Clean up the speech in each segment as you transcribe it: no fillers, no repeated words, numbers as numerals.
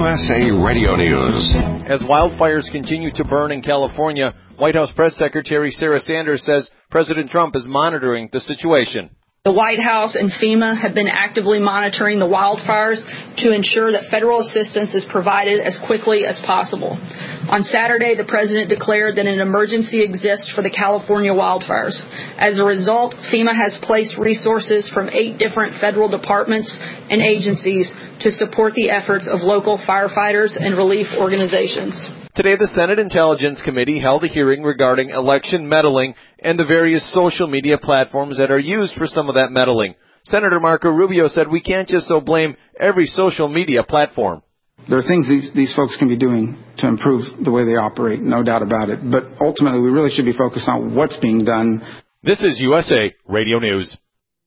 USA Radio News. As wildfires continue to burn in California, White House Press Secretary Sarah Sanders says President Trump is monitoring the situation. The White House and FEMA have been actively monitoring the wildfires to ensure that federal assistance is provided as quickly as possible. On Saturday, the president declared that an emergency exists for the California wildfires. As a result, FEMA has placed resources from 8 different federal departments and agencies to support the efforts of local firefighters and relief organizations. Today, the Senate Intelligence Committee held a hearing regarding election meddling and the various social media platforms that are used for some of that meddling. Senator Marco Rubio said we can't just so blame every social media platform. There are things these folks can be doing to improve the way they operate, no doubt about it. But ultimately, we really should be focused on what's being done. This is USA Radio News.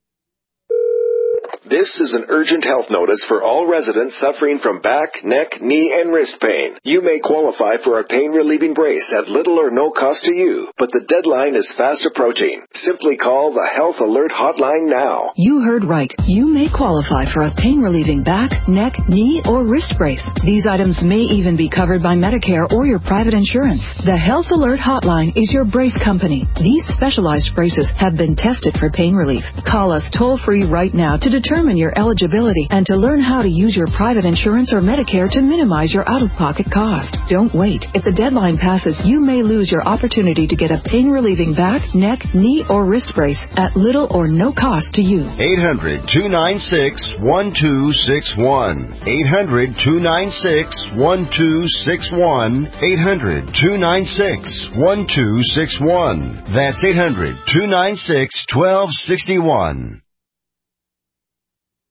This is an urgent health notice for all residents suffering from back, neck, knee, and wrist pain. You may qualify for a pain-relieving brace at little or no cost to you, but the deadline is fast approaching. Simply call the Health Alert Hotline now. You heard right. You may qualify for a pain-relieving back, neck, knee, or wrist brace. These items may even be covered by Medicare or your private insurance. The Health Alert Hotline is your brace company. These specialized braces have been tested for pain relief. Call us toll-free right now to determine your eligibility and to learn how to use your private insurance or Medicare to minimize your out-of-pocket cost. Don't wait. If the deadline passes, you may lose your opportunity to get a pain-relieving back, neck, knee, or wrist brace at little or no cost to you. 800-296-1261. 800-296-1261. 800-296-1261. That's 800-296-1261.